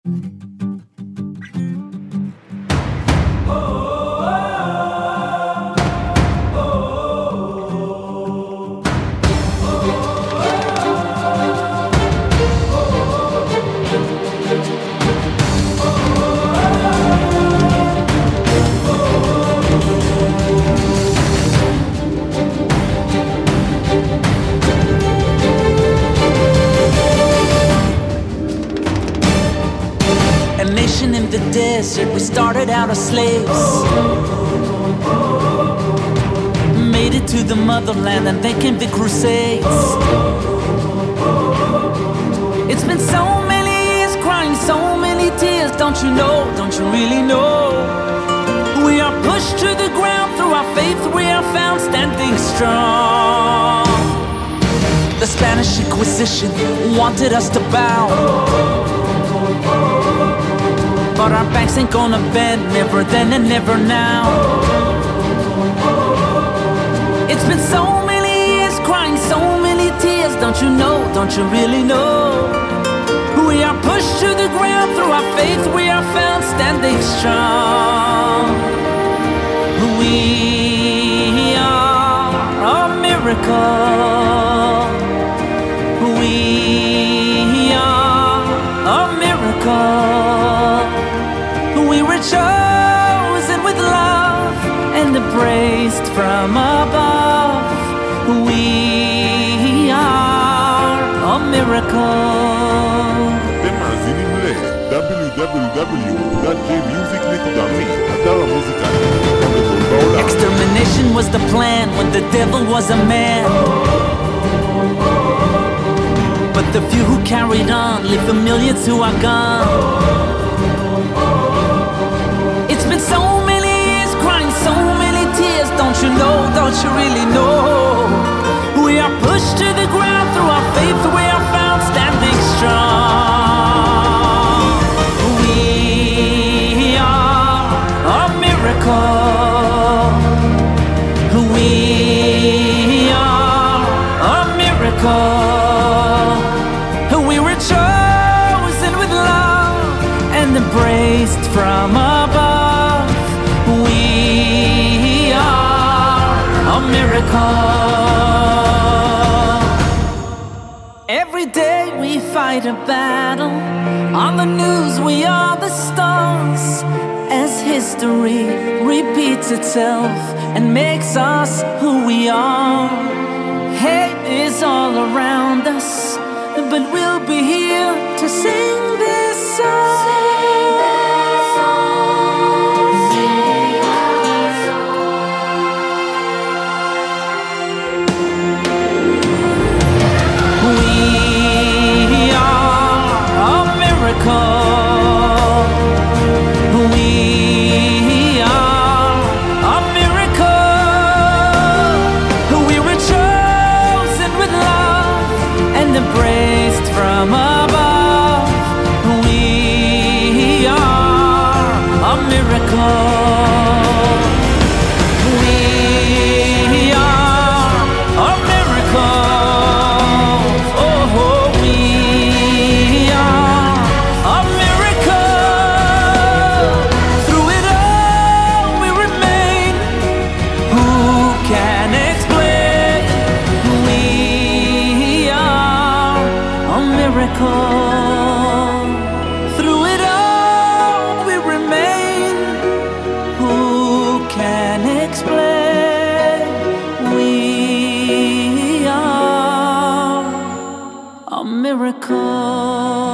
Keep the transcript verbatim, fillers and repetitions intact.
In the desert, we started out as slaves, made it to the motherland, and then came the Crusades. It's been so many years crying, so many tears. Don't you know, don't you really know? We are pushed to the ground, through our faith we are found standing strong. The Spanish Inquisition wanted us to bow, but our backs ain't gonna bend, never then and never now. It's been so many years crying, so many tears. Don't you know, don't you really know? We are pushed to the ground, through our faith we are found standing strong. We are a miracle. We are a miracle. We were chosen with love and embraced from above. We are a miracle. אתם מאזינים ל-דאבליו דאבליו דאבליו דוט ג'יי מיוזיק דוט מי, אתר המוזיקה הגדול בעולם. Extermination was the plan when the devil was a man, but the few who carried on leave the millions who are gone. It's been so many years crying, so many tears. Don't you know, don't you really know? We are pushed to the ground, through our faith we are found standing strong. We are a miracle. We are a miracle. We were chosen with love and embraced from above. We are a miracle. Every day we fight a battle. On the news we are the stars. As history repeats itself and makes us who we are. Hate is all around us, but we'll be here to sing this song. Embraced from above, we are a miracle. We are a miracle. Oh, we are a miracle. Through it all we remain. Who can explain? We miracle. Through it all we remain. Who can explain? We are a miracle.